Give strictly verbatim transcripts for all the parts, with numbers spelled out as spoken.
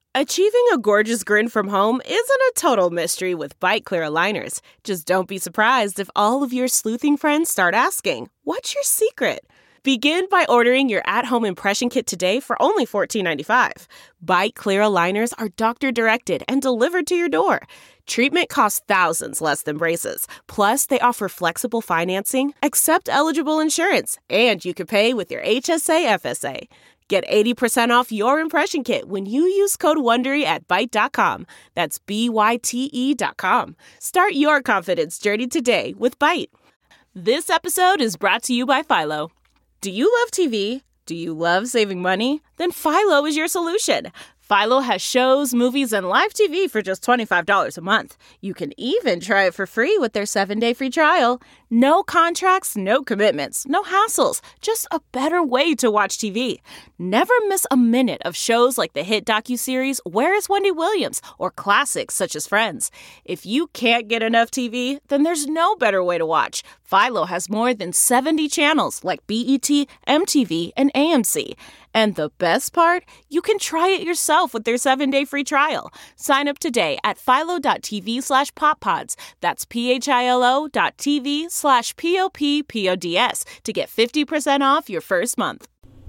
Achieving a gorgeous grin from home isn't a total mystery with Byte Clear aligners. Just don't be surprised if all of your sleuthing friends start asking, "What's your secret?" Begin by ordering your at-home impression kit today for only fourteen ninety-five. Byte Clear aligners are doctor-directed and delivered to your door. Treatment costs thousands less than braces. Plus, they offer flexible financing, accept eligible insurance, and you can pay with your H S A F S A. Get eighty percent off your impression kit when you use code WONDERY at byte dot com. That's B Y T E dot com. Start your confidence journey today with Byte. This episode is brought to you by Philo. Do you love T V? Do you love saving money? Then Philo is your solution. Philo has shows, movies, and live T V for just twenty-five dollars a month. You can even try it for free with their seven-day free trial. No contracts, no commitments, no hassles. Just a better way to watch T V. Never miss a minute of shows like the hit docuseries Where is Wendy Williams? Or classics such as Friends. If you can't get enough T V, then there's no better way to watch. Philo has more than seventy channels like B E T, M T V, and A M C. And the best part? You can try it yourself with their seven-day free trial. Sign up today at philo.tv slash poppods. That's P-H-I-L-O dot TV slash P-O-P-P-O-D-S to get fifty percent off your first month.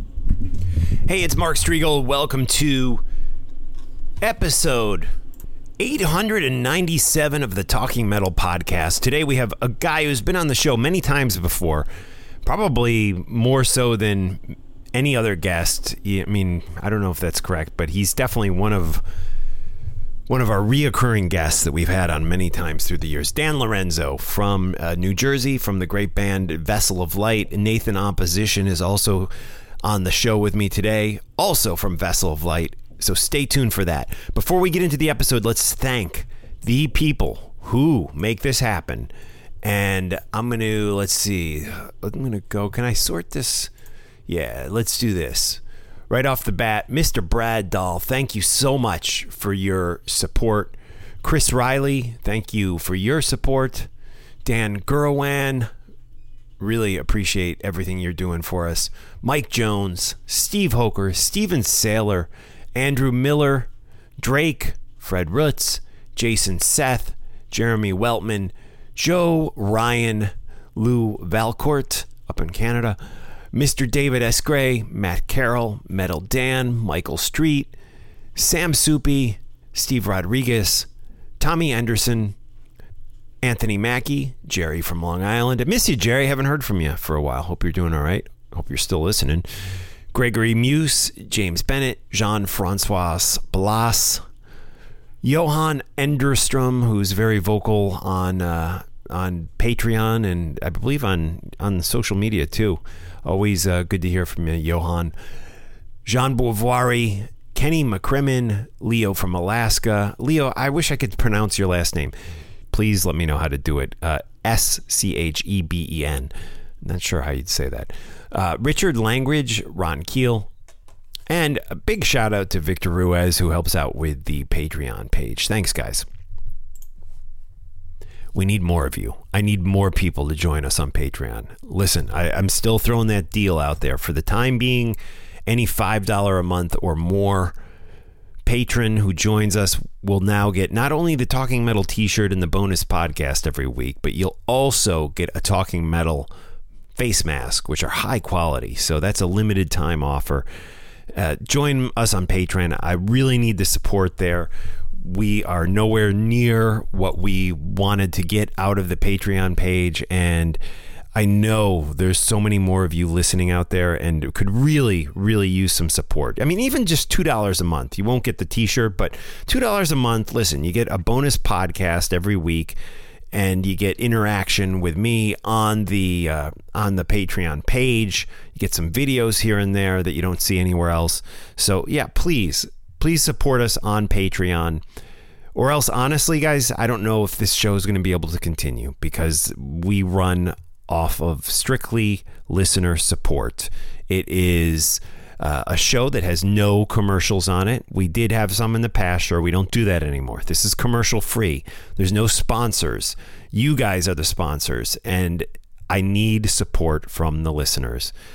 Hey, it's Mark Striegel. Welcome to episode eight hundred ninety-seven of the Talking Metal podcast. Today we have a guy who's been on the show many times before, probably more so than any other guest. I mean, I don't know if that's correct, but he's definitely one of one of our reoccurring guests that we've had on many times through the years. Dan Lorenzo from uh, New Jersey, from the great band Vessel of Light. Nathan Opposition is also on the show with me today, also from Vessel of Light. So stay tuned for that. Before we get into the episode, let's thank the people who make this happen. And I'm going to, let's see, I'm going to go, can I sort this? Yeah, let's do this. Right off the bat, Mister Brad Dahl, thank you so much for your support. Chris Riley, thank you for your support. Dan Gurwan, really appreciate everything you're doing for us. Mike Jones, Steve Hoker, Steven Saylor, Andrew Miller, Drake, Fred Rutz, Jason Seth, Jeremy Weltman, Joe Ryan, Lou Valcourt up in Canada, Mister David S. Gray, Matt Carroll, Metal Dan, Michael Street, Sam Soupy, Steve Rodriguez, Tommy Anderson, Anthony Mackey, Jerry from Long Island. I miss you, Jerry. Haven't heard from you for a while. Hope you're doing all right. Hope you're still listening. Gregory Muse, James Bennett, Jean-Francois Blas, Johan Enderstrom, who's very vocal on uh, on Patreon and I believe on, on social media too. Always uh, good to hear from you, Johan. Jean Beauvoiry, Kenny McCrimmon, Leo from Alaska. Leo, I wish I could pronounce your last name. Please let me know how to do it. Uh, S C H E B E N. Not sure how you'd say that. Uh, Richard Langridge, Ron Keel. And a big shout out to Victor Ruiz, who helps out with the Patreon page. Thanks, guys. We need more of you. I need more people to join us on Patreon. Listen, I, I'm still throwing that deal out there. For the time being, any five dollars a month or more patron who joins us will now get not only the Talking Metal t-shirt and the bonus podcast every week, but you'll also get a Talking Metal face mask, which are high quality. So that's a limited time offer. Uh, join us on Patreon. I really need the support there. We are nowhere near what we wanted to get out of the Patreon page, and I know there's so many more of you listening out there and could really, really use some support. I mean, even just two dollars a month. You won't get the t-shirt, but two dollars a month. Listen, you get a bonus podcast every week, and you get interaction with me on the uh, on the Patreon page. You get some videos here and there that you don't see anywhere else. So yeah, please, please support us on Patreon. Or else, honestly, guys, I don't know if this show is going to be able to continue because we run off of strictly listener support. It is uh, a show that has no commercials on it. We did have some in the past, sure. We don't do that anymore. This is commercial free. There's no sponsors. You guys are the sponsors, and I need support from the listeners.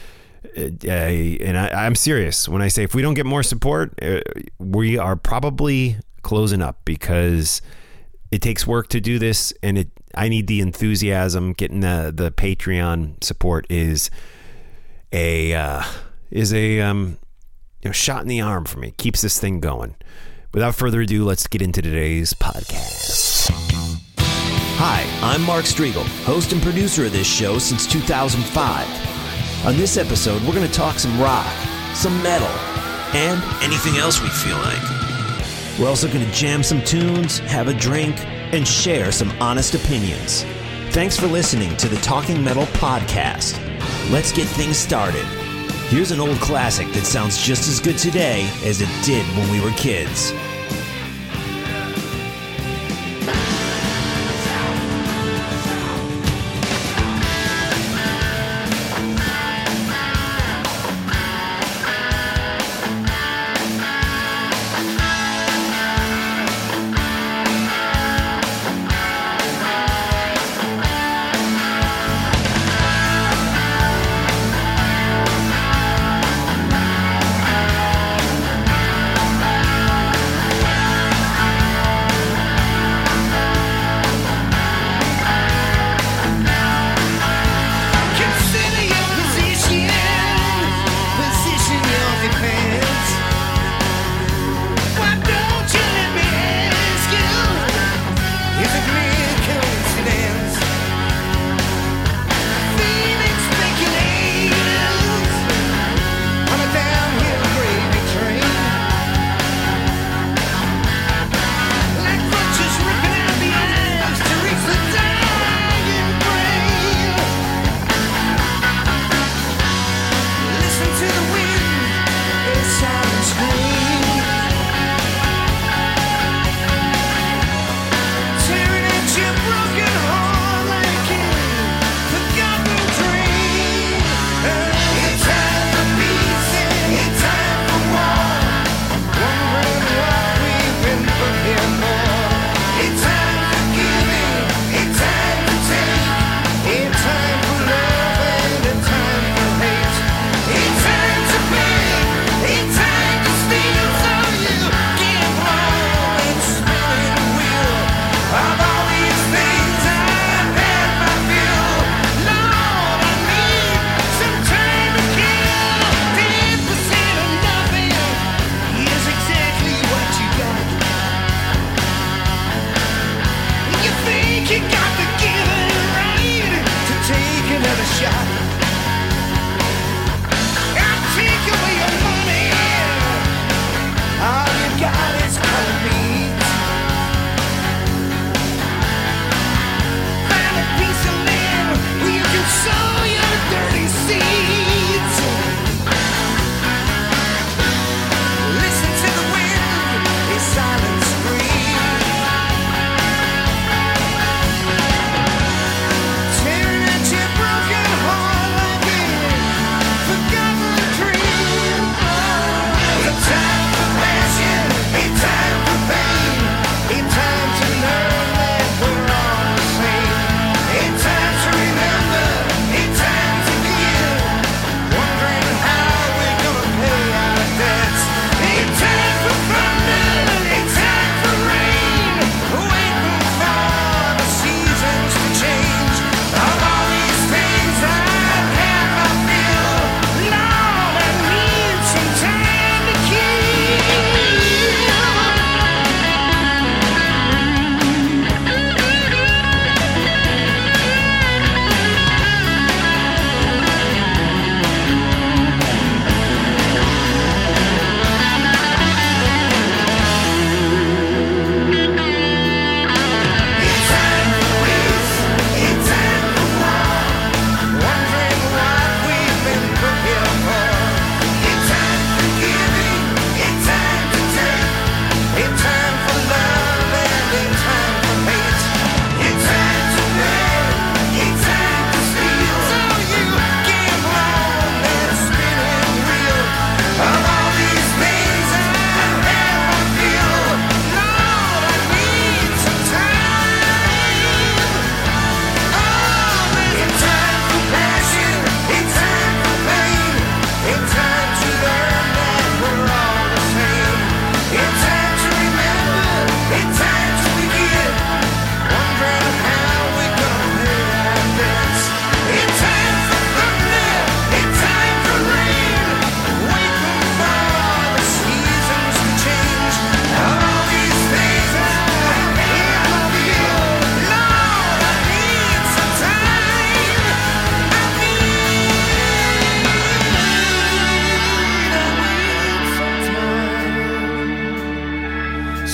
Uh, and I, I'm serious when I say if we don't get more support, uh, we are probably closing up, because it takes work to do this, and it I need the enthusiasm. Getting the the Patreon support is a uh, is a um, you know, shot in the arm for me. Keeps this thing going. Without further ado, let's get into today's podcast. Hi, I'm Mark Striegel, host and producer of this show since two thousand five. On this episode, we're going to talk some rock, some metal, and anything else we feel like. We're also going to jam some tunes, have a drink, and share some honest opinions. Thanks for listening to the Talking Metal Podcast. Let's get things started. Here's an old classic that sounds just as good today as it did when we were kids.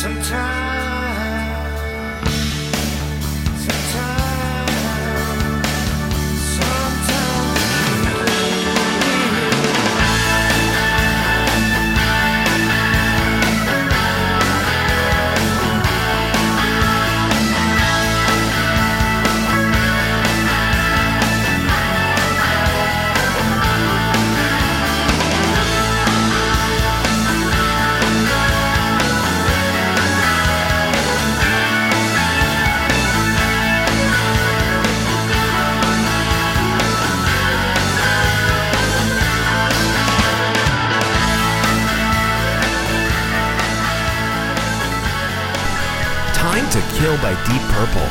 Kill by Deep Purple.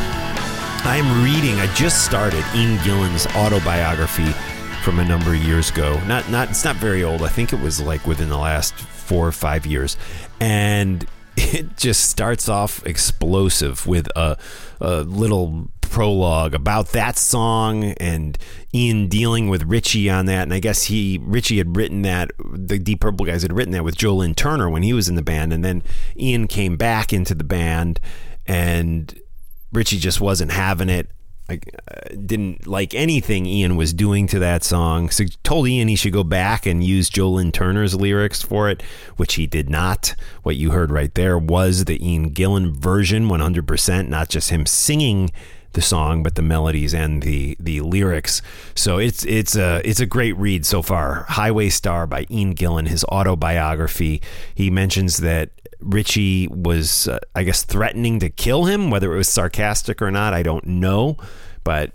I'm reading, I just started Ian Gillan's autobiography from a number of years ago. Not, not, it's not very old. I think it was like within the last four or five years. And it just starts off explosive with a, a little prologue about that song and Ian dealing with Richie on that. And I guess he Richie had written that, the Deep Purple guys had written that with Joe Lynn Turner when he was in the band. And then Ian came back into the band and Richie just wasn't having it. Like, uh, didn't like anything Ian was doing to that song. So told Ian he should go back and use Joe Lynn Turner's lyrics for it, which he did not. What you heard right there was the Ian Gillan version, one hundred percent, not just him singing the song, but the melodies and the the lyrics. So it's it's a it's a great read so far. Highway Star by Ian Gillan, his autobiography. He mentions that Richie was, uh, I guess, threatening to kill him, whether it was sarcastic or not, I don't know. But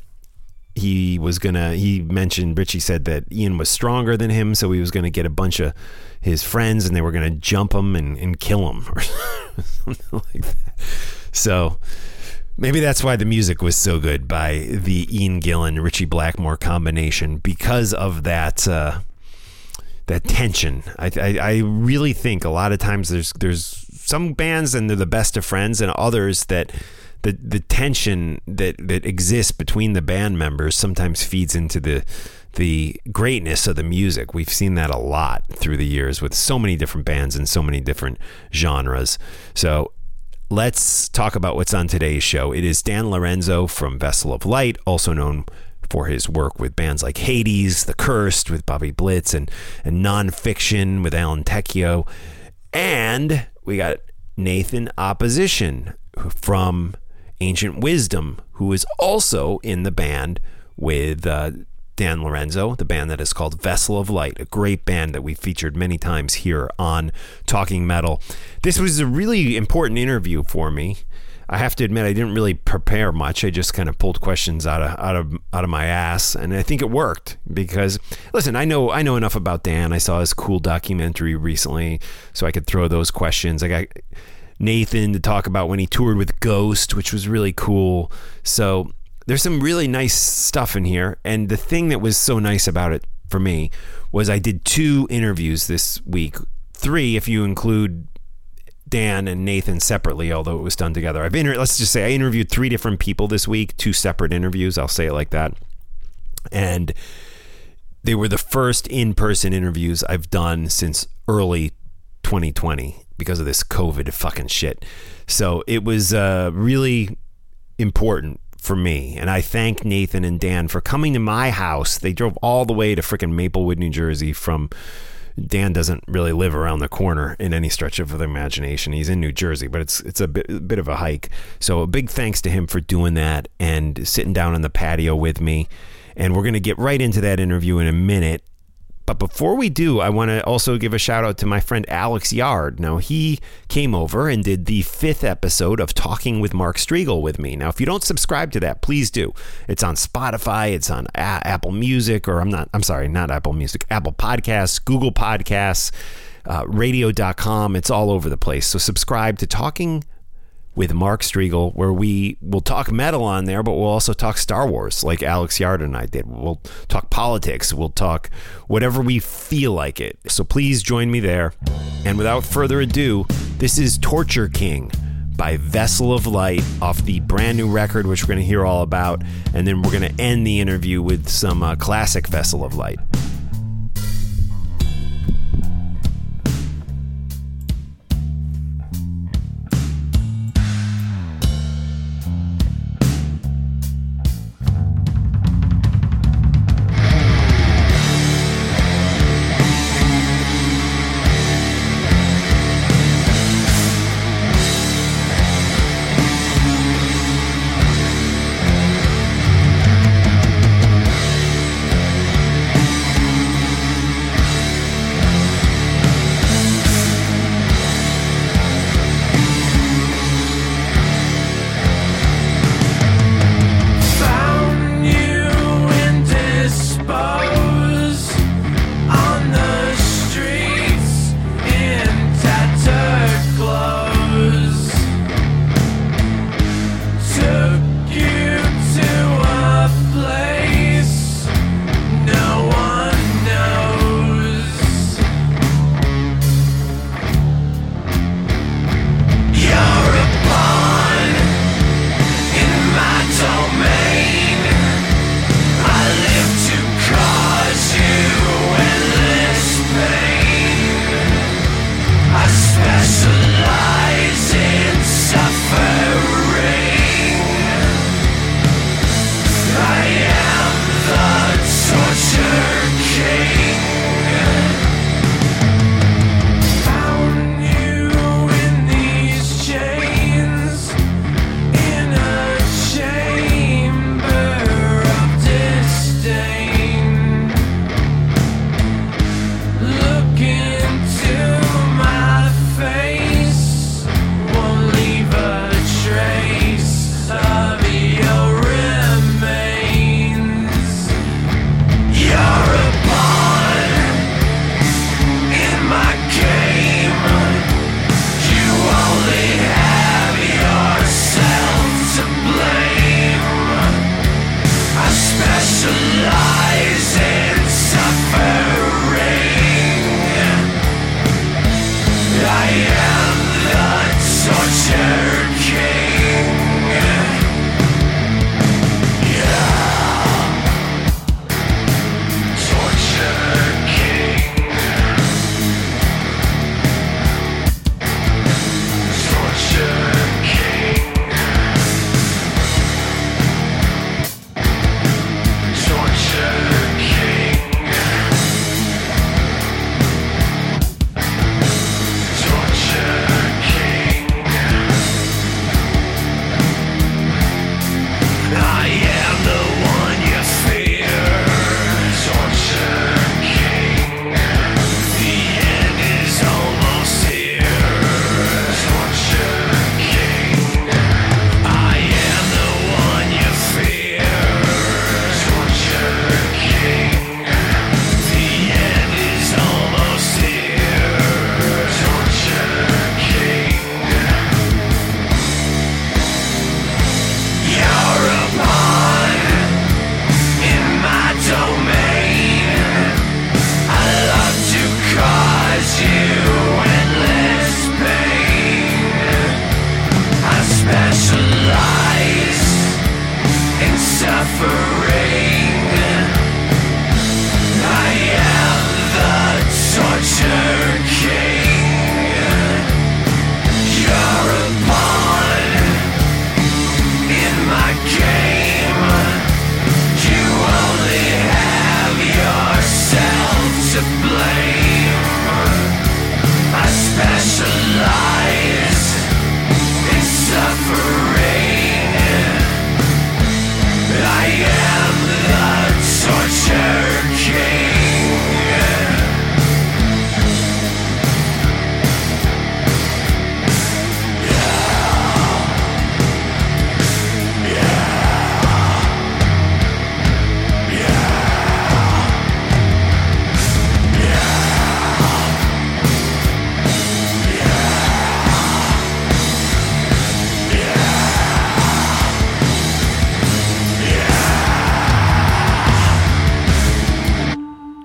he was gonna, he mentioned, Richie said that Ian was stronger than him, so he was gonna get a bunch of his friends and they were gonna jump him and, and kill him or something like that. So maybe that's why the music was so good by the Ian Gillan, Richie Blackmore combination, because of that, uh, that tension. I, I I really think a lot of times there's there's some bands and they're the best of friends, and others that the the tension that that exists between the band members sometimes feeds into the the greatness of the music. We've seen that a lot through the years with so many different bands and so many different genres. So let's talk about what's on today's show. It is Dan Lorenzo from Vessel of Light, also known for his work with bands like Hades, The Cursed with Bobby Blitz, and, and Nonfiction with Alan Tecchio. And we got Nathan Opposition from Ancient Wisdom, who is also in the band with uh, Dan Lorenzo, the band that is called Vessel of Light, a great band that we've featured many times here on Talking Metal. This was a really important interview for me. I have to admit, I didn't really prepare much. I just kind of pulled questions out of out of out of my ass, and I think it worked because, listen, I know I know enough about Dan. I saw his cool documentary recently, so I could throw those questions. I got Nathan to talk about when he toured with Ghost, which was really cool. So there's some really nice stuff in here, and the thing that was so nice about it for me was I did two interviews this week, three if you include Dan and Nathan separately, although it was done together. I've inter- let's just say I interviewed three different people this week, two separate interviews. I'll say it like that. And they were the first in-person interviews I've done since early twenty twenty because of this COVID fucking shit. So it was uh, really important for me. And I thank Nathan and Dan for coming to my house. They drove all the way to freaking Maplewood, New Jersey from... Dan doesn't really live around the corner in any stretch of the imagination. He's in New Jersey, but it's it's a bit, a bit of a hike. So a big thanks to him for doing that and sitting down on the patio with me. And we're going to get right into that interview in a minute. But before we do, I want to also give a shout out to my friend Alex Yard. Now, he came over and did the fifth episode of Talking with Mark Strigl with me. Now, if you don't subscribe to that, please do. It's on Spotify, it's on A- Apple Music, or I'm not, I'm sorry, not Apple Music, Apple Podcasts, Google Podcasts, uh, radio dot com. It's all over the place. So subscribe to Talking with Mark Strigl, where we will talk metal on there, but we'll also talk Star Wars like Alex Yard and I did. We'll talk politics. We'll talk whatever we feel like it. So please join me there. And without further ado, this is Torture King by Vessel of Light off the brand new record, which we're going to hear all about. And then we're going to end the interview with some uh, classic Vessel of Light.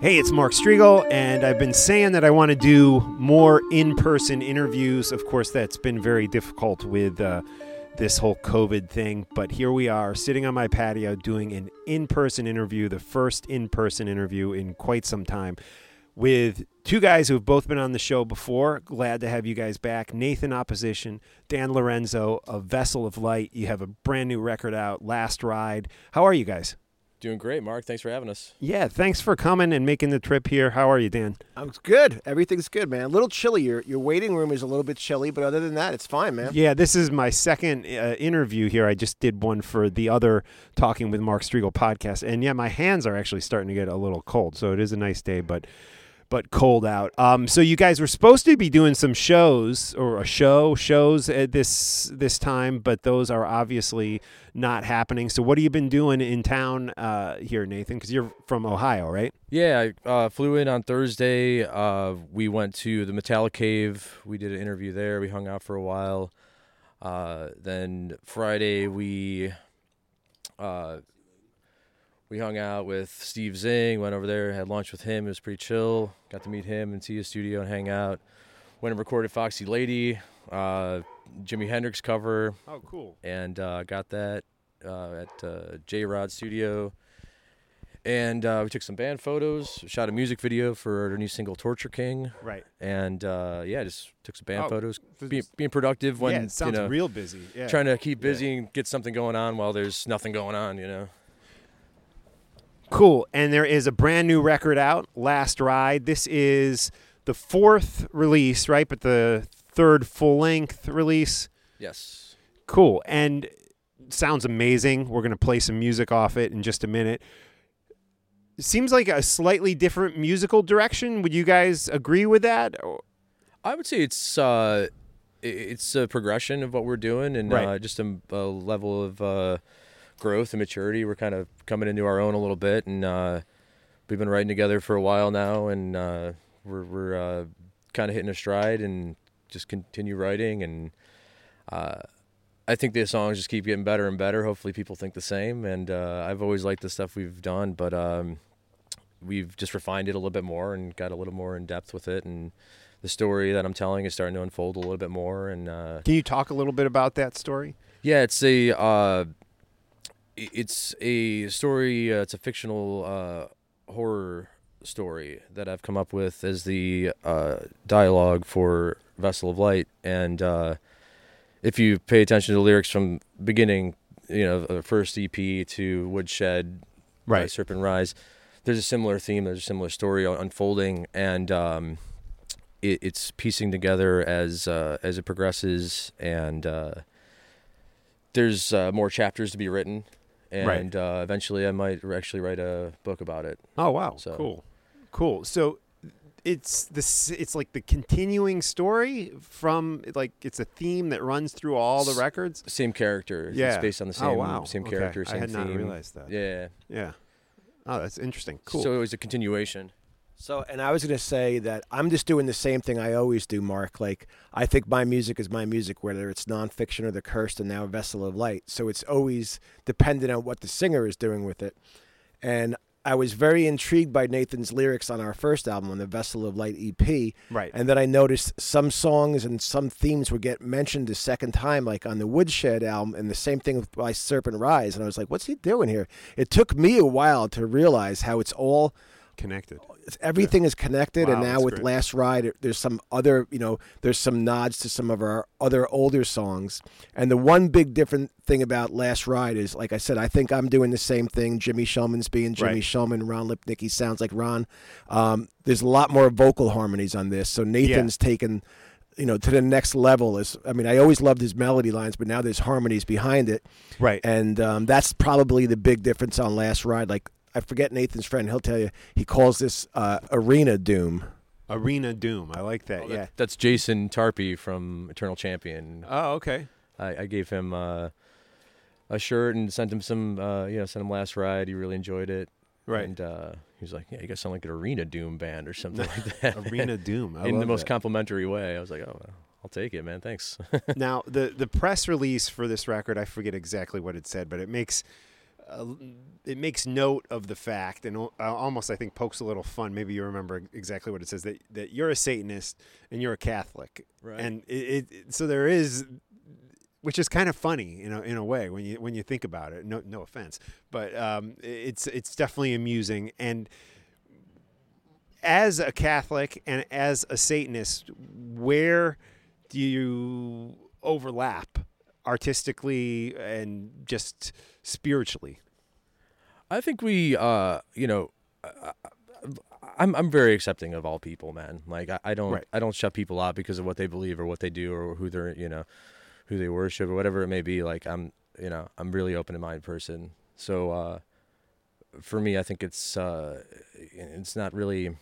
Hey, it's Mark Strigl, and I've been saying that I want to do more in-person interviews. Of course, that's been very difficult with uh, this whole COVID thing, but here we are sitting on my patio doing an in-person interview, the first in-person interview in quite some time, with two guys who have both been on the show before. Glad to have you guys back. Nathan Opposition, Dan Lorenzo, A Vessel of Light. You have a brand new record out, Last Ride. How are you guys? Doing great, Mark. Thanks for having us. Yeah, thanks for coming and making the trip here. How are you, Dan? I'm good. Everything's good, man. A little chilly. Your your waiting room is a little bit chilly, but other than that, it's fine, man. Yeah, this is my second uh, interview here. I just did one for the other Talking with Mark Strigl podcast. And yeah, my hands are actually starting to get a little cold. So it is a nice day, but but cold out. Um, so you guys were supposed to be doing some shows or a show, shows at this this time, but those are obviously not happening. So what have you been doing in town uh, here, Nathan? Because you're from Ohio, right? Yeah, I uh, flew in on Thursday. Uh, we went to the Metallic Cave. We did an interview there. We hung out for a while. Uh, then Friday we uh, we hung out with Steve Zing. Went over there, had lunch with him. It was pretty chill. Got to meet him and see his studio and hang out. Went and recorded Foxy Lady, uh, Jimi Hendrix cover. Oh, cool. And uh, got that uh, at uh, J-Rod Studio. And uh, we took some band photos, shot a music video for our new single, Torture King. Right. And, uh, yeah, just took some band Oh, photos, th- being, being productive when, yeah, it sounds you know, real busy. Yeah. trying to keep busy and get something going on while there's nothing going on, you know. Cool. And there is a brand new record out, Last Ride. This is the fourth release, right? But the third full-length release. Yes. Cool. And sounds amazing. We're going to play some music off it in just a minute. It seems like a slightly different musical direction. Would you guys agree with that? I would say it's uh, it's a progression of what we're doing and Right. uh, just a, a level of uh, growth and maturity. We're kind of coming into our own a little bit, and uh, we've been writing together for a while now, and uh, we're we're uh, kind of hitting a stride and just continue writing. And uh, I think the songs just keep getting better and better. Hopefully, people think the same. And uh, I've always liked the stuff we've done, but um, we've just refined it a little bit more and got a little more in depth with it. And the story that I'm telling is starting to unfold a little bit more. And uh, Can you talk a little bit about that story? yeah, it's a uh, it's a story. Uh, it's a fictional uh, horror story that I've come up with as the uh, dialogue for Vessel of Light. And uh, if you pay attention to the lyrics from beginning, you know, the first E P to Woodshed, Right. uh, Serpent Rise, there's a similar theme. There's a similar story unfolding, and um, it, it's piecing together as uh, as it progresses. And uh, there's uh, more chapters to be written, and Right. uh, eventually I might actually write a book about it. Oh, wow. So- Cool. Cool. So it's this it's like the continuing story from like it's a theme that runs through all the records. Same character. Yeah. It's based on the Oh, same wow. same Okay. character, I same had theme. not realized that. Yeah. Yeah. Oh, that's interesting. Cool. So it was a continuation. So, and I was going to say that I'm just doing the same thing I always do, Mark. Like, I think my music is my music, whether it's nonfiction or The Cursed and now A Vessel of Light. So it's always dependent on what the singer is doing with it. And I was very intrigued by Nathan's lyrics on our first album, on the Vessel of Light E P. Right. And then I noticed some songs and some themes would get mentioned a second time, like on the Woodshed album, and the same thing with by Serpent Rise. And I was like, what's he doing here? It took me a while to realize how it's all Connected. everything is connected. Wow, And now that's with great. Last Ride, there's some other, you know, there's some nods to some of our other older songs. And the one big different thing about Last Ride is, like I said, I think I'm doing the same thing. Jimmy Shulman's being Jimmy Right. Shulman. Ron Lipnicki sounds like Ron. Um, there's a lot more vocal harmonies on this. So Nathan's taken, you know, to the next level. Is I mean, I always loved his melody lines, but now there's harmonies behind it. Right. And um, that's probably the big difference on Last Ride. Like, I forget Nathan's friend. He'll tell you he calls this uh, arena doom. Arena Doom. I like that. Oh, yeah. that, that's Jason Tarpey from Eternal Champion. Oh, okay. I, I gave him uh, a shirt and sent him some, uh, you know, sent him Last Ride. He really enjoyed it. Right. And uh, he was like, yeah, you guys sound like an Arena Doom band or something like that. Arena Doom. I In love the most that. complimentary way. I was like, oh, I'll take it, man. Thanks. Now, the the press release for this record, I forget exactly what it said, but it makes uh, it makes note of the fact, and uh, almost I think pokes a little fun. Maybe you remember exactly what it says, that that you're a Satanist and you're a Catholic, Right. and it, it so there is, which is kind of funny, you know, in a way when you when you think about it. No, no offense, but um, it's it's definitely amusing. And as a Catholic and as a Satanist, where do you overlap artistically and just spiritually? I think we, uh, you know, I, I'm I'm very accepting of all people, man. Like I, I don't Right. I don't shut people out because of what they believe or what they do or who they're you know who they worship or whatever it may be. Like I'm you know I'm really open minded person. So uh, for me, I think it's uh, it's not really.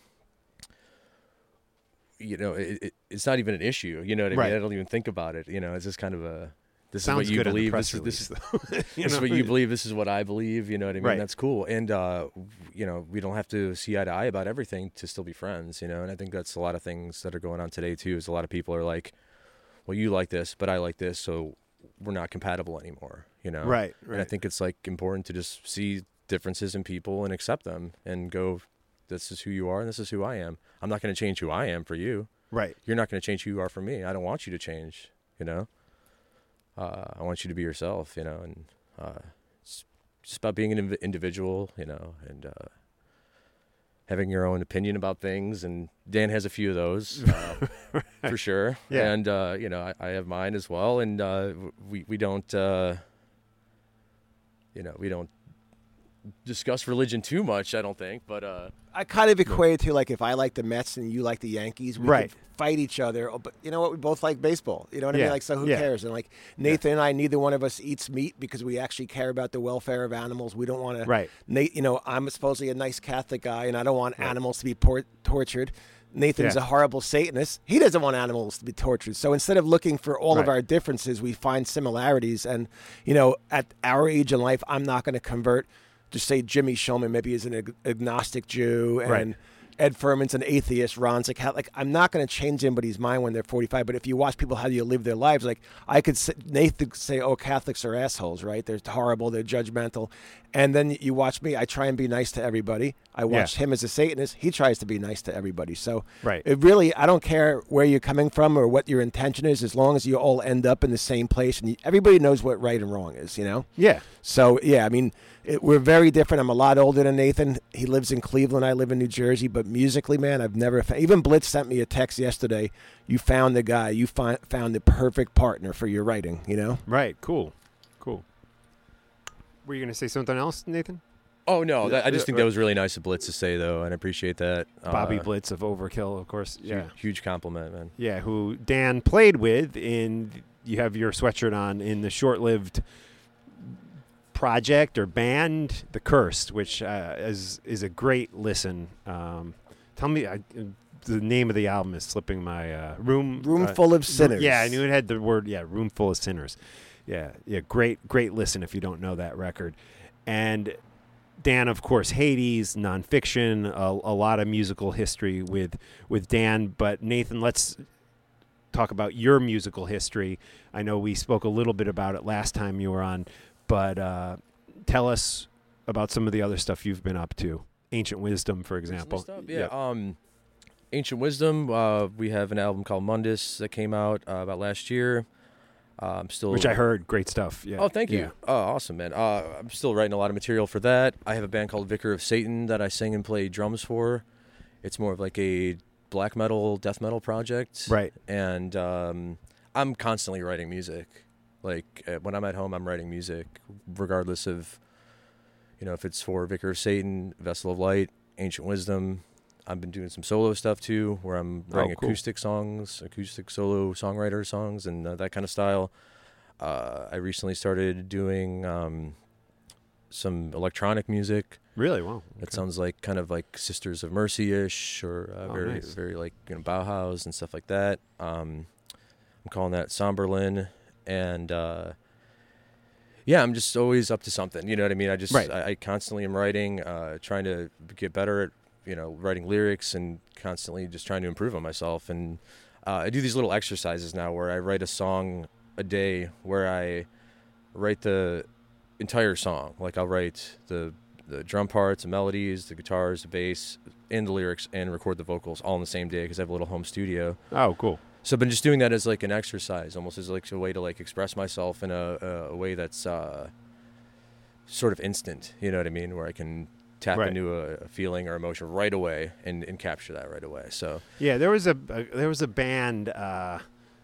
You know, it, it, it's not even an issue. You know what I Right. mean? I don't even think about it. You know, it's just kind of a. This Sounds is what you good on the believe. press This is this is release, though. You this is know? what you believe. This is what I believe. You know what I mean? Right. That's cool. And uh, you know, we don't have to see eye to eye about everything to still be friends. You know, and I think that's a lot of things that are going on today too. Is a lot of people are like, "Well, you like this, but I like this, so we're not compatible anymore." You know? Right, And I right. think it's like important to just see differences in people and accept them and go, "This is who you are, and this is who I am. I'm not going to change who I am for you. Right. You're not going to change who you are for me. I don't want you to change, you know. Uh, I want you to be yourself, you know, and uh, it's just about being an inv- individual, you know, and uh, having your own opinion about things. And Dan has a few of those, uh, Right. for sure. Yeah. And, uh, you know, I, I have mine as well. And uh, we, we don't, uh, you know, we don't discuss religion too much, I don't think, but uh I kind of equate it to like if I like the Mets and you like the Yankees, we Right. could fight each other. But you know what? We both like baseball. You know what I Yeah. mean? Like, so who Yeah. cares? And like Nathan and I, neither one of us eats meat because we actually care about the welfare of animals. We don't want to. Right. Nate, you know, I'm supposedly a nice Catholic guy, and I don't want animals to be por- tortured. Nathan's Yeah. a horrible Satanist. He doesn't want animals to be tortured. So instead of looking for all of Right. our differences, we find similarities. And you know, at our age in life, I'm not going to convert. Just say Jimmy Shulman maybe is an ag- agnostic Jew, and Right. Ed Furman's an atheist. Ron's a Catholic. I'm not going to change anybody's mind when they're forty-five. But if you watch people how you live their lives, like I could say, Nathan could say, "Oh, Catholics are assholes, right? They're horrible. They're judgmental." And then you watch me. I try and be nice to everybody. I watch Yeah. him as a Satanist. He tries to be nice to everybody. So Right. it really, I don't care where you're coming from or what your intention is, as long as you all end up in the same place and you, everybody knows what right and wrong is. You know. Yeah. So, yeah, I mean, it, we're very different. I'm a lot older than Nathan. He lives in Cleveland. I live in New Jersey. But musically, man, I've never fa- even Blitz sent me a text yesterday. You found the guy. You fi- found the perfect partner for your writing, you know? Right. Cool. Cool. Were you going to say something else, Nathan? oh no, that, I just Yeah, think right. that was really nice of Blitz to say though, and I appreciate that. Bobby uh, Blitz of Overkill, of course. huge, Yeah. huge compliment, man. Yeah, who Dan played with in, you have your sweatshirt on, in the short-lived project or band, The Cursed, which uh, is is a great listen. Um, tell me, I, the name of the album is slipping my uh, room. Room uh, full of sinners. Yeah, I knew it had the word, yeah, Room Full of Sinners. Yeah, yeah, great, great listen if you don't know that record. And Dan, of course, Hades, nonfiction, a, a lot of musical history with with Dan. But Nathan, let's talk about your musical history. I know we spoke a little bit about it last time you were on, but uh, tell us about some of the other stuff you've been up to. Ancient Wisdom, for example. Stuff? Yeah. Um, Ancient Wisdom. Uh, we have an album called Mundus that came out uh, about last year. Uh, I'm still. Which I heard, great stuff. Yeah. Oh, thank you. Yeah. Oh, awesome, man. Uh, I'm still writing a lot of material for that. I have a band called Vicar of Satan that I sing and play drums for. It's more of like a black metal, death metal project. Right. And um, I'm constantly writing music. Like uh, when I'm at home, I'm writing music, regardless of, you know, if it's for Vicar of Satan, Vessel of Light, Ancient Wisdom. I've been doing some solo stuff too, where I'm writing Oh, cool. acoustic songs, acoustic solo songwriter songs, and uh, that kind of style. Uh, I recently started doing um, some electronic music. Really? Wow. It Okay. sounds like kind of like Sisters of Mercy-ish, or uh, Oh, very, nice. very like you know Bauhaus and stuff like that. Um, I'm calling that Somberlin, and uh, yeah, I'm just always up to something. You know what I mean? I just Right. I, I constantly am writing, uh, trying to get better at you know writing lyrics, and constantly just trying to improve on myself. And uh, I do these little exercises now where I write a song a day, where I write the entire song. Like I'll write the the drum parts, the melodies, the guitars, the bass, and the lyrics, and record the vocals all in the same day because I have a little home studio. Oh, cool. So I've been just doing that as like an exercise, almost as like a way to like express myself in a, a way that's uh, sort of instant. You know what I mean? Where I can tap Right. into a, a feeling or emotion right away and, and capture that right away. So Yeah, there was a, a there was a band, uh,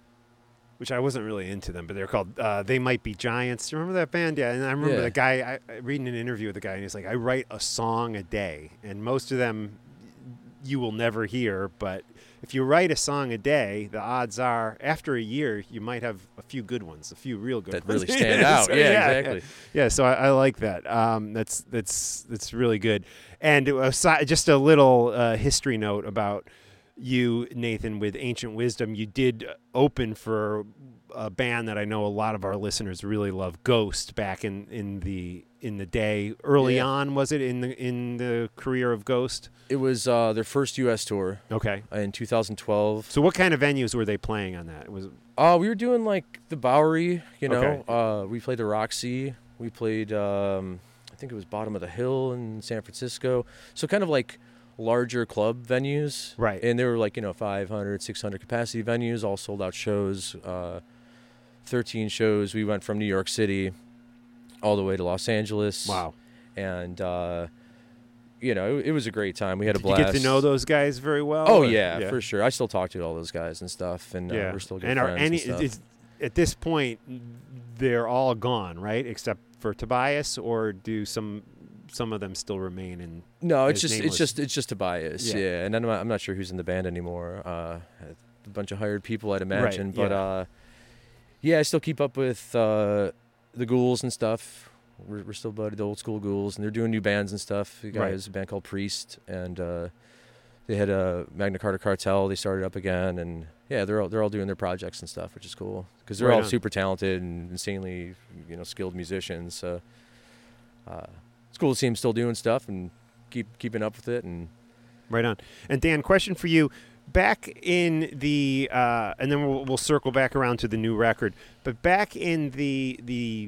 which I wasn't really into them, but they're called uh, They Might Be Giants. Do you remember that band? Yeah, and I remember Yeah. the guy, I, I reading an interview with the guy, and he's like, I write a song a day, and most of them you will never hear, but if you write a song a day, the odds are after a year you might have a few good ones, a few real good that ones. really stand out. So, yeah, exactly. Yeah, yeah, so I, I like that. Um, that's that's that's really good. And aside, just a little uh, history note about you, Nathan, with Ancient Wisdom. You did open for a band that I know a lot of our listeners really love, Ghost, back in, in the in the day. Early Yeah. on, was it in the in the career of Ghost? It was uh, their first U S tour Okay. in two thousand twelve. So what kind of venues were they playing on that? It was Uh, we were doing like the Bowery, you know. Okay. Uh, we played the Roxy. We played, um, I think it was Bottom of the Hill in San Francisco. So kind of like larger club venues. Right. And they were like, you know, five hundred, six hundred capacity venues, all sold out shows. Uh, thirteen shows. We went from New York City all the way to Los Angeles. wow. And, uh, you know, it, it was a great time. We had a Did blast. you get to know those guys very well? Oh or- yeah, for sure. I still talk to all those guys and stuff, and uh, Yeah, we're still good and are friends. any and stuff. it's, at this point they're all gone, right? Except for Tobias, or do some some of them still remain in? No, it's as just nameless? it's just it's just Tobias. Yeah. Yeah, and I'm not, I'm not sure who's in the band anymore. Uh, a bunch of hired people, I'd imagine. Right, but yeah. uh, yeah, I still keep up with uh, the Ghouls and stuff. We're, we're still buddied, the old school Ghouls, and they're doing new bands and stuff. The guy Right. has a band called Priest, and uh, they had a Magna Carta Cartel. They started up again, and yeah, they're all they're all doing their projects and stuff, which is cool because they're Right all on. super talented and insanely, you know, skilled musicians. So uh, it's cool to see them still doing stuff and keep keeping up with it. And Right on. And Dan, question for you. Back in the, uh, and then we'll, we'll circle back around to the new record. But back in the the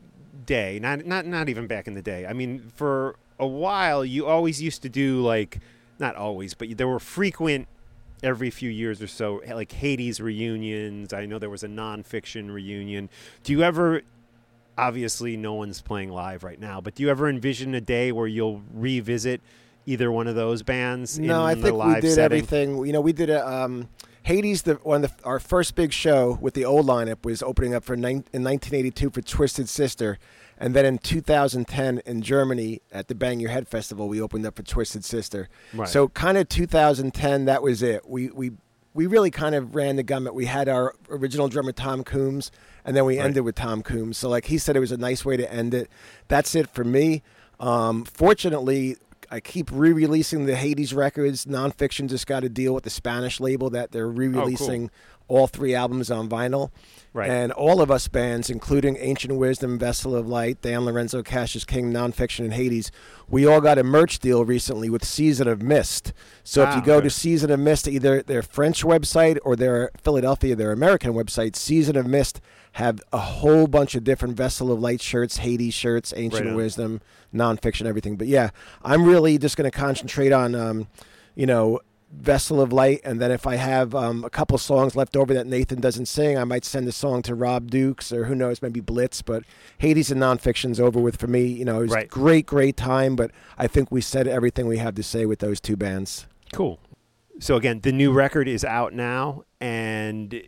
day, not not not even back in the day. I mean, for a while, you always used to do like, not always, but there were frequent every few years or so, like Hades reunions. I know there was a nonfiction reunion. Do you ever? Obviously, no one's playing live right now, but do you ever envision a day where you'll revisit either one of those bands? No, in I the think we live did setting? everything. You know, we did a um, Hades. The one of the, our first big show with the old lineup was opening up for nine, in nineteen eighty-two for Twisted Sister, and then in two thousand ten in Germany at the Bang Your Head Festival, we opened up for Twisted Sister. Right. So kind of two thousand ten, that was it. We we we really kind of ran the gamut. We had our original drummer Tom Coombs, and then we Right. ended with Tom Coombs. So like he said, it was a nice way to end it. That's it for me. Um, fortunately, I keep re-releasing the Hades records. Nonfiction just got a deal with the Spanish label that they're re-releasing all three albums on vinyl. Right. And all of us bands, including Ancient Wisdom, Vessel of Light, Dan Lorenzo, Cassius King, Nonfiction, and Hades, we all got a merch deal recently with Season of Mist. So if Ah, you go okay. to Season of Mist, either their French website or their Philadelphia, their American website, Season of Mist have a whole bunch of different Vessel of Light shirts, Hades shirts, Ancient Right on. Wisdom, Nonfiction, everything. But yeah, I'm really just going to concentrate on, um, you know, Vessel of Light, and then if I have um, a couple songs left over that Nathan doesn't sing, I might send a song to Rob Dukes, or who knows, maybe Blitz. But Hades and Nonfiction's over with for me. You know, it was Right. a great, great time, but I think we said everything we have to say with those two bands. Cool. So again, the new record is out now, and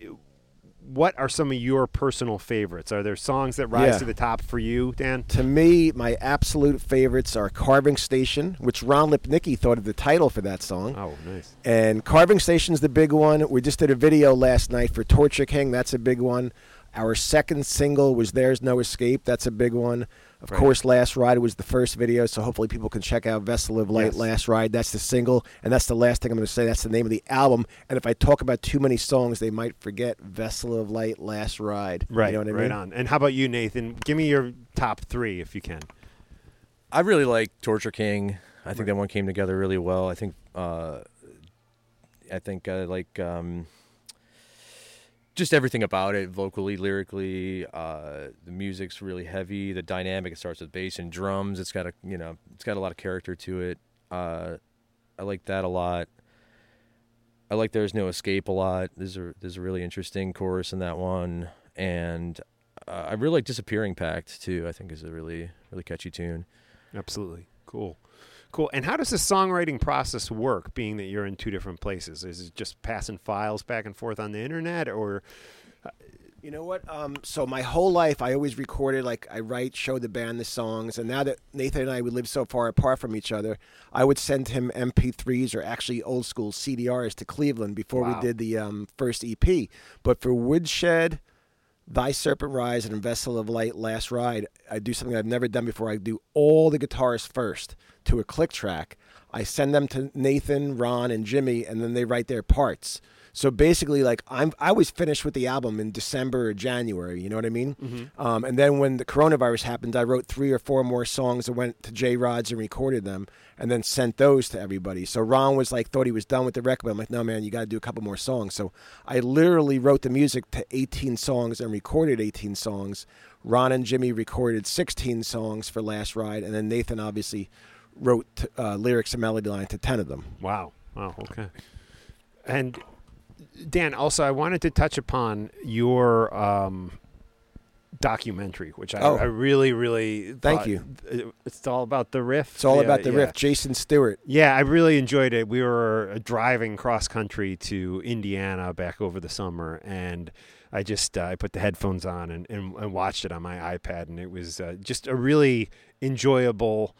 what are some of your personal favorites? Are there songs that rise Yeah. to the top for you, Dan? To me, my absolute favorites are Carving Station, which Ron Lipnicki thought of the title for that song. Oh, nice. And Carving Station's the big one. We just did a video last night for Torture King. That's a big one. Our second single was There's No Escape. That's a big one. Of Right. course, Last Ride was the first video, so hopefully people can check out Vessel of Light, Yes. Last Ride. That's the single, and that's the last thing I'm going to say. That's the name of the album. And if I talk about too many songs, they might forget Vessel of Light, Last Ride. Right, You know what I right mean? on. And how about you, Nathan? Give me your top three if you can. I really like Torture King. I think that one came together really well. I think uh, I think I like um, just everything about it, vocally, lyrically. Uh, the music's really heavy. The dynamic, it starts with bass and drums. It's got a you know, it's got a lot of character to it. Uh, I like that a lot. I like There's No Escape a lot. There's a there's a really interesting chorus in that one, and uh, I really like Disappearing Pact too. I think is a really really catchy tune. Absolutely. Cool. Cool. And how does the songwriting process work, being that you're in two different places? Is it just passing files back and forth on the internet, or? Uh, you know what? Um, so my whole life, I always recorded, like I write, show the band the songs. And now that Nathan and I, we live so far apart from each other, I would send him M P threes or actually old school C D Rs to Cleveland before Wow. we did the um, first E P. But for Woodshed, Thy Serpent Rise, and Vessel of Light, Last Ride, I do something I've never done before. I do all the guitars first to a click track. I send them to Nathan, Ron, and Jimmy, and then they write their parts. So basically, like I'm, I was finished with the album in December or January. You know what I mean? Mm-hmm. Um, and then when the coronavirus happened, I wrote three or four more songs and went to J Rods and recorded them, and then sent those to everybody. So Ron was like, thought he was done with the record. But I'm like, no, man, you got to do a couple more songs. So I literally wrote the music to eighteen songs and recorded eighteen songs. Ron and Jimmy recorded sixteen songs for Last Ride, and then Nathan obviously wrote uh, lyrics and melody line to ten of them. Wow. Wow. Okay. And Dan, also, I wanted to touch upon your um, documentary, which I, Oh. I really, really Thank thought- you. it- It's all about the riff. It's all Yeah, about the yeah. riff. Jason Stewart. Yeah, I really enjoyed it. We were uh, driving cross country to Indiana back over the summer, and I just uh, I put the headphones on and, and, and watched it on my iPad, and it was uh, just a really enjoyable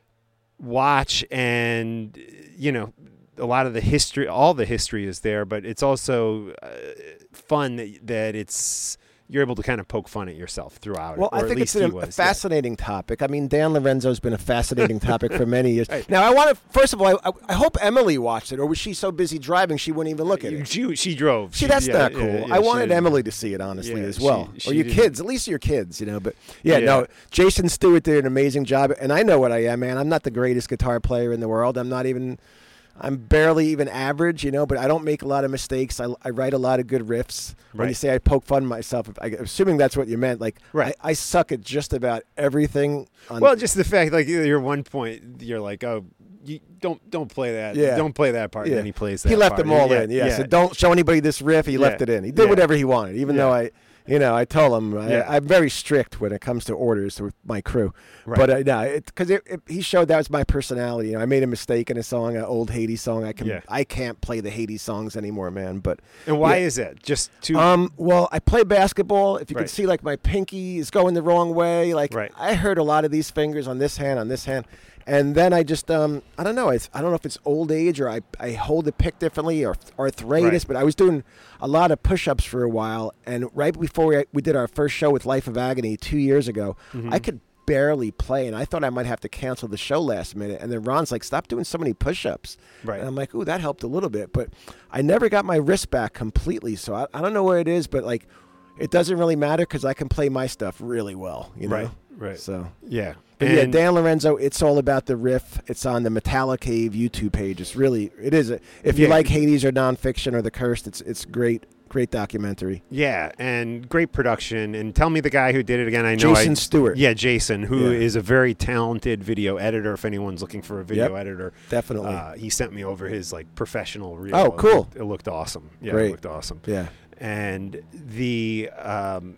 watch. And you know, a lot of the history, all the history is there, but it's also uh, fun that that it's you're able to kind of poke fun at yourself throughout Well, it. Or I at think it's least a, he a was. fascinating topic. I mean, Dan Lorenzo's been a fascinating topic for many years. Right. Now, I want to, first of all, I, I hope Emily watched it, or was she so busy driving she wouldn't even look at Yeah. it? She, she drove. See, She- that's yeah, not yeah, cool. yeah, I she wanted didn't- Emily to see it, honestly, Yeah, as well. she- or she your didn't- kids, at least your kids, you know. But, yeah, Yeah. no, Jason Stewart did an amazing job. And I know what I am, man. I'm not the greatest guitar player in the world. I'm not even... I'm barely even average, you know, but I don't make a lot of mistakes. I, I write a lot of good riffs. When you Right. say I poke fun at myself, I, assuming that's what you meant, like, Right. I, I suck at just about everything. On, Well, just the fact, like, you're one point, you're like, oh, you don't don't play that. Yeah. Don't play that part. Yeah. And then he plays that he left part. them all yeah, in, yeah. So don't show anybody this riff. He left Yeah. it in. He did Yeah. whatever he wanted, even Yeah. though I, you know, I told him I, Yeah. I'm very strict when it comes to orders with my crew. Right. But uh, no, because it, it, he showed that was my personality. You know, I made a mistake in a song, an old Hades song. I can Yeah. I can't play the Hades songs anymore, man. But And why yeah. is that? Just too. Um, well, I play basketball. If you Right. can see, like, my pinky is going the wrong way. Like, Right. I hurt a lot of these fingers on this hand, on this hand. And then I just, um, I don't know. It's, I don't know if it's old age or I, I hold the pick differently or arthritis, Right. but I was doing a lot of push-ups for a while. And right before we, we did our first show with Life of Agony two years ago, Mm-hmm. I could barely play. And I thought I might have to cancel the show last minute. And then Ron's like, stop doing so many push-ups. Right. And I'm like, ooh, that helped a little bit. But I never got my wrist back completely. So I, I don't know where it is, but, like, it doesn't really matter because I can play my stuff really well, you know? Right, right. So, yeah. but yeah, And- Dan Lorenzo, it's all about the riff. It's on the Metallica Cave YouTube page. It's really, it is. A, if you Yeah. like Hades or nonfiction or The Cursed, it's it's great, great documentary. Yeah, and great production. And tell me the guy who did it again. I know Jason I, Stewart. Yeah, Jason, who Yeah. is a very talented video editor. If anyone's looking for a video Yep, editor, definitely. Uh, he sent me over his like professional reel. Oh, It cool. looked- It looked awesome. Yeah, Great. it looked awesome. Yeah. And the um,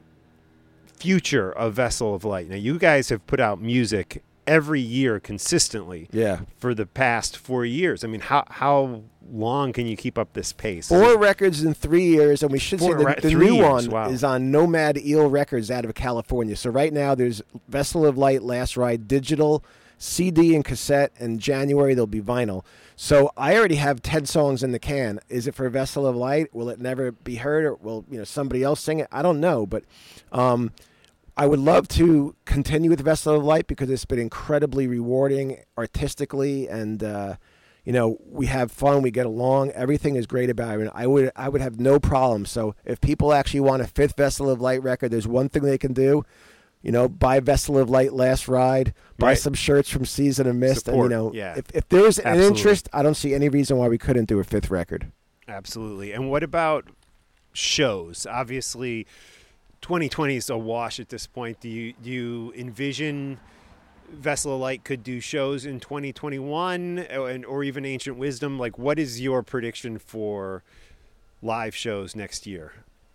future of Vessel of Light. Now, you guys have put out music every year consistently. Yeah. For the past four years. I mean, how how long can you keep up this pace? Four records in three years, and we should Four say re- the, the three new years, one wow. is on Nomad Eel Records out of California. So right now there's Vessel of Light, Last Ride, digital, C D and cassette, and January there'll be vinyl. So I already have ten songs in the can. Is it for Vessel of Light? Will it never be heard, or will you know somebody else sing it? I don't know, but um, I would love to continue with Vessel of Light because it's been incredibly rewarding artistically, and uh, you know we have fun, we get along. Everything is great about it. And I would I would have no problem. So if people actually want a fifth Vessel of Light record, there's one thing they can do. You know, buy Vessel of Light, Last Ride, buy Right. some shirts from Season of Mist, Support, and you know, yeah. if if there was an Absolutely. interest, I don't see any reason why we couldn't do a fifth record. Absolutely. And what about shows? Obviously, twenty twenty is a wash at this point. Do you do you envision Vessel of Light could do shows in twenty twenty-one, or, or even Ancient Wisdom? Like, what is your prediction for live shows next year?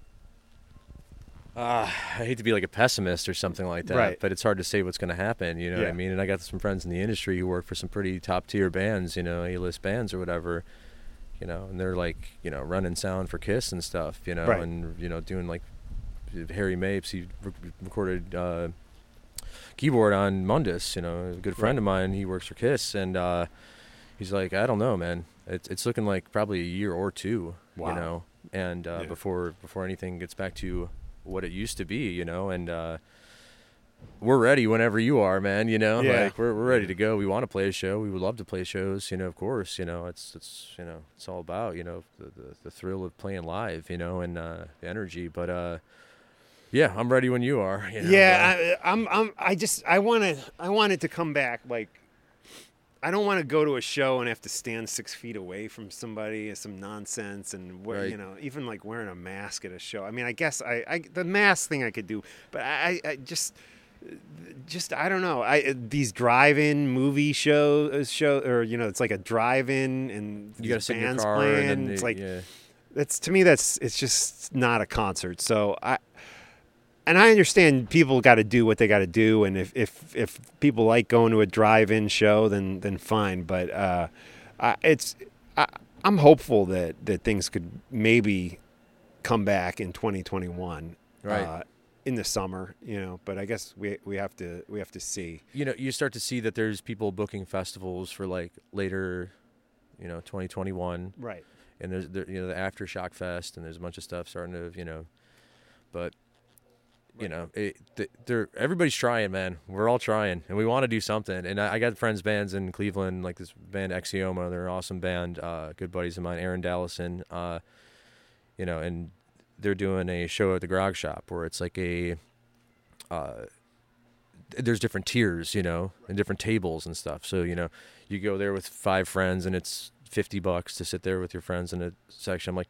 Uh, I hate to be like a pessimist or something like that, Right. but it's hard to say what's going to happen, you know what Yeah. I mean? And I got some friends in the industry who work for some pretty top-tier bands, you know, A-list bands or whatever, you know, and they're like, you know, running sound for Kiss and stuff, you know, Right. and, you know, doing like Harry Mapes, he re- recorded uh, keyboard on Mundus, you know, a good friend Right. of mine, he works for Kiss, and uh, he's like, I don't know, man. It's, it's looking like probably a year or two, Wow. you know, and uh, Yeah. before before anything gets back to what it used to be, you know, and uh, we're ready whenever you are, man, you know, Yeah. like we're we're ready to go. We want to play a show. We would love to play shows, you know, of course, you know, it's, it's, you know, it's all about, you know, the, the, the thrill of playing live, you know, and uh, the energy, but uh, yeah, I'm ready when you are, you know, Yeah, I, I'm. I'm. I just. I want to. I want it to come back. Like, I don't want to go to a show and have to stand six feet away from somebody and some nonsense and wear, Right. you know, even like wearing a mask at a show. I mean, I guess I, I the mask thing I could do, but I, I just, just I don't know. I these drive-in movie shows, show or you know, it's like a drive-in and you got to these sit in your bands car playing. and then it's the- like yeah. that's to me that's it's just not a concert. So I. And I understand people got to do what they got to do, and if, if if people like going to a drive-in show, then then fine. But uh, I, it's I, I'm hopeful that, that things could maybe come back in twenty twenty-one, Right. uh, in the summer, you know. But I guess we we have to we have to see. You know, you start to see that there's people booking festivals for like later, you know, twenty twenty-one, Right. and there's there, you know the Aftershock Fest, and there's a bunch of stuff starting to, you know, but you know, it, th- they're everybody's trying, man. We're all trying, and we want to do something. And I, I got friends bands in Cleveland, like this band Axioma. They're an awesome band, uh, good buddies of mine, Aaron Dallison. Uh, you know, and they're doing a show at the Grog Shop where it's like a uh, there's different tiers, you know, and different tables and stuff. So you know, you go there with five friends, and it's fifty bucks to sit there with your friends in a section. I'm like,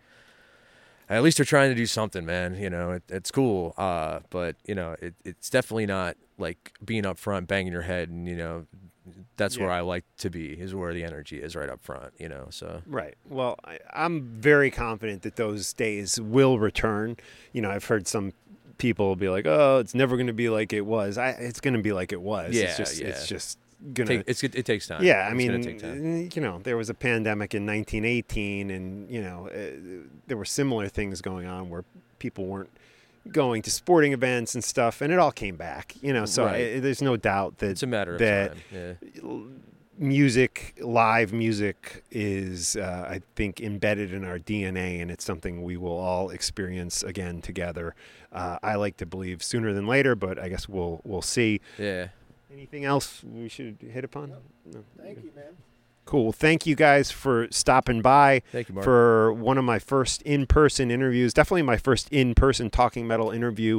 at least they're trying to do something, man. You know, it, it's cool. Uh, but you know, it, it's definitely not like being up front, banging your head, and you know, that's where Yeah. I like to be. Is where the energy is, right up front. You know, so Right. Well, I, I'm very confident that those days will return. You know, I've heard some people be like, "Oh, it's never going to be like it was." I, it's going to be like it was. Yeah, It's just, yeah. It's just gonna. Take, it's it takes time. Yeah, I It's gonna mean, take time. you know, there was a pandemic in nineteen eighteen, and you know, uh, there were similar things going on where people weren't going to sporting events and stuff, and it all came back. You know, so Right. I, there's no doubt that It's a matter of that time. Yeah. music, live music, is uh, I think embedded in our D N A, and it's something we will all experience again together. Uh, I like to believe sooner than later, but I guess we'll we'll see. Yeah. Anything else we should hit upon? No. Thank you, man. Cool. Well, thank you guys for stopping by Thank you, Mark. for one of my first in-person interviews. Definitely my first in-person Talking Metal interview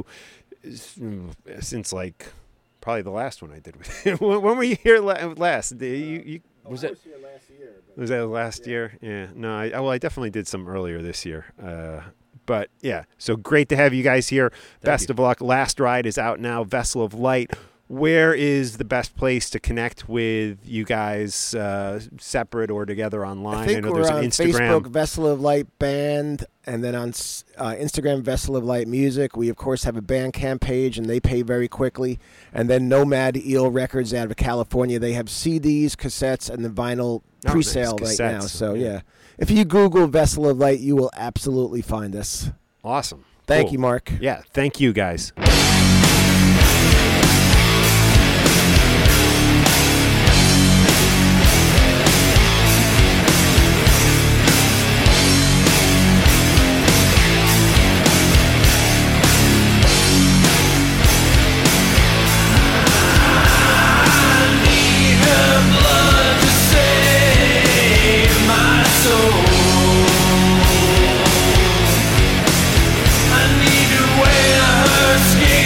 since like probably the last one I did with you. when when were you here la- last? Did You, you, Was that? here last year. was that last year? Yeah. No, I, well, I definitely did some earlier this year. Uh, but yeah, so great to have you guys here. Best you. of luck. Last Ride is out now. Vessel of Light. Where is the best place to connect with you guys, uh, separate or together online? I think know we're there's on an Instagram. Facebook, Vessel of Light Band, and then on uh, Instagram, Vessel of Light Music. We, of course, have a Bandcamp page, and they pay very quickly. And then Nomad Eel Records out of California. They have C Ds, cassettes, and the vinyl Oh, pre-sale nice. right now. Cassettes, So, yeah. yeah. If you Google Vessel of Light, you will absolutely find us. Awesome. Thank Cool. you, Mark. Yeah, thank you guys. I need to wear her skin.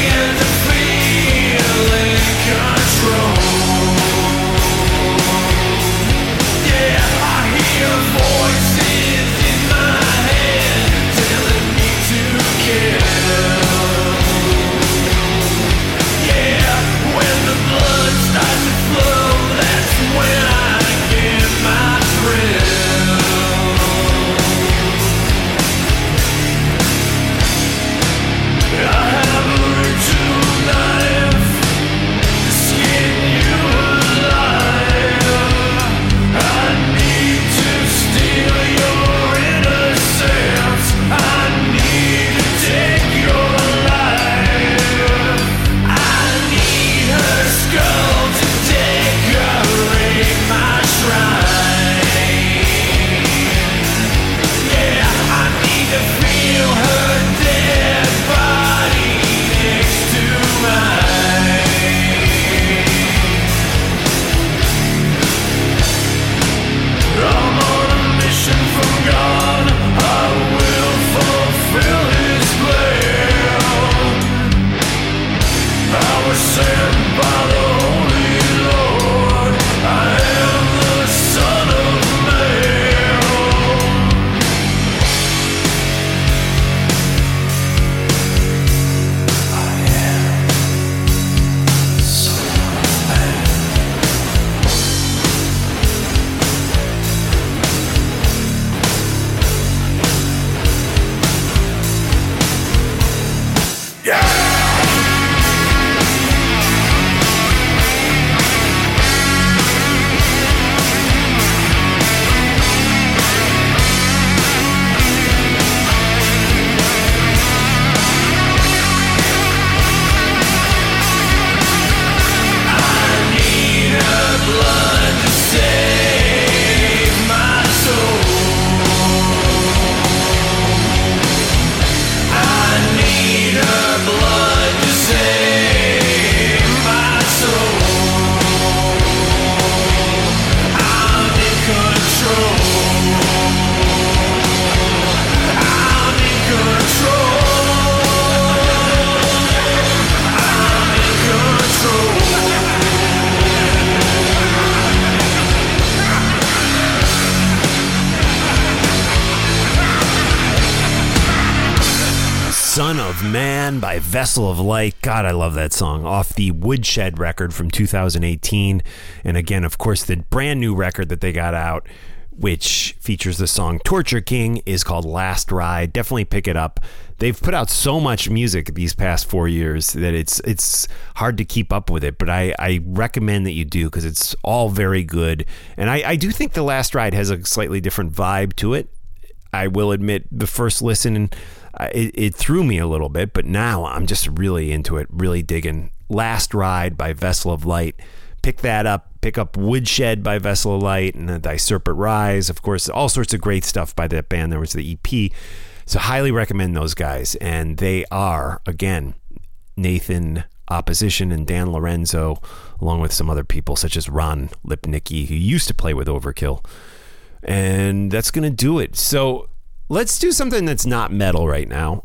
by Vessel of Light. God, I love that song. Off the Woodshed record from two thousand eighteen. And again, of course, the brand new record that they got out, which features the song Torture King, is called Last Ride. Definitely pick it up. They've put out so much music these past four years that it's it's hard to keep up with it, but I, I recommend that you do because it's all very good. And I, I do think The Last Ride has a slightly different vibe to it. I will admit the first listen, uh, it, it threw me a little bit, but now I'm just really into it, really digging. Last Ride by Vessel of Light. Pick that up. Pick up Woodshed by Vessel of Light and the Diserpent Rise. Of course, all sorts of great stuff by that band. There was the E P. So highly recommend those guys. And they are, again, Nathan Opposition and Dan Lorenzo, along with some other people such as Ron Lipnicki, who used to play with Overkill. And that's going to do it. So let's do something that's not metal right now.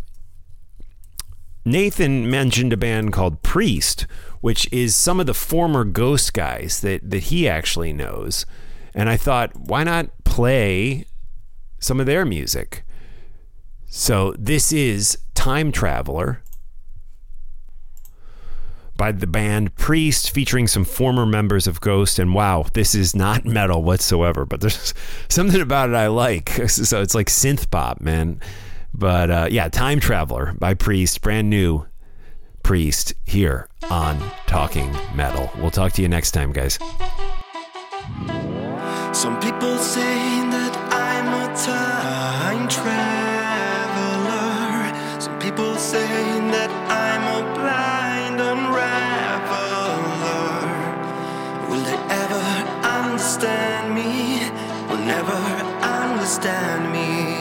Nathan mentioned a band called Priest, which is some of the former Ghost guys that, that he actually knows. And I thought, why not play some of their music? So this is Time Traveler by the band Priest, featuring some former members of Ghost. And wow, this is not metal whatsoever, but there's something about it I like. So it's like synth pop, man. But uh, yeah, Time Traveler by Priest, brand new Priest here on Talking Metal. We'll talk to you next time, guys. Some people say that I'm a time traveler. Some people say that I'm a blind unraveler. Will they ever understand me? Will never understand me.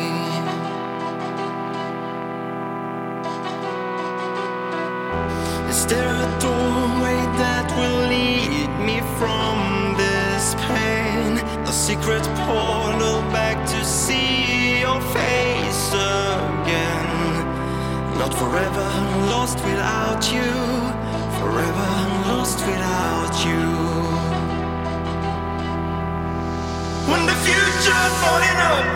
Is there a doorway that will lead me from this pain? A secret portal back to see your face again. Not forever lost without you, forever lost without you. When the future's falling apart.